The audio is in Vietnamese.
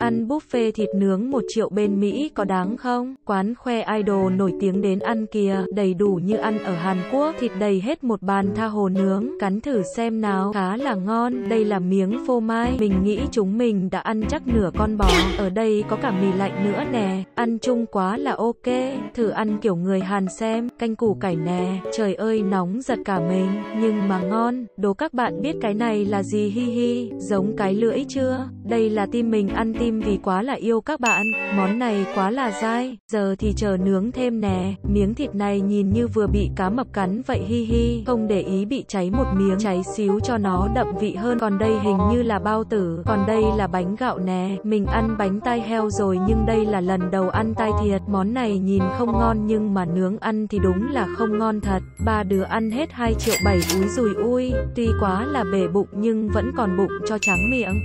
Ăn buffet thịt nướng 1 triệu bên Mỹ có đáng không? Quán khoe idol nổi tiếng đến ăn kìa, đầy đủ như ăn ở Hàn Quốc, thịt đầy hết một bàn tha hồ nướng, cắn thử xem nào, khá là ngon. Đây là miếng phô mai, mình nghĩ chúng mình đã ăn chắc nửa con bò. Ở đây có cả mì lạnh nữa nè, ăn chung quá là ok. Thử ăn kiểu người Hàn xem, canh củ cải nè, trời ơi nóng giật cả mình, nhưng mà ngon. Đố các bạn biết cái này là gì hi hi, giống cái lưỡi chưa? Đây là tim, mình ăn tim vì quá là yêu các bạn, món này quá là dai, giờ thì chờ nướng thêm nè. Miếng thịt này nhìn như vừa bị cá mập cắn vậy hi hi, không để ý bị cháy một miếng, cháy xíu cho nó đậm vị hơn. Còn đây hình như là bao tử, còn đây là bánh gạo nè. Mình ăn bánh tai heo rồi nhưng đây là lần đầu ăn tai thiệt. Món này nhìn không ngon nhưng mà nướng ăn thì đúng là không ngon thật. Ba đứa ăn hết 2,7 triệu úi dùi ui, tuy quá là bể bụng nhưng vẫn còn bụng cho trắng miệng.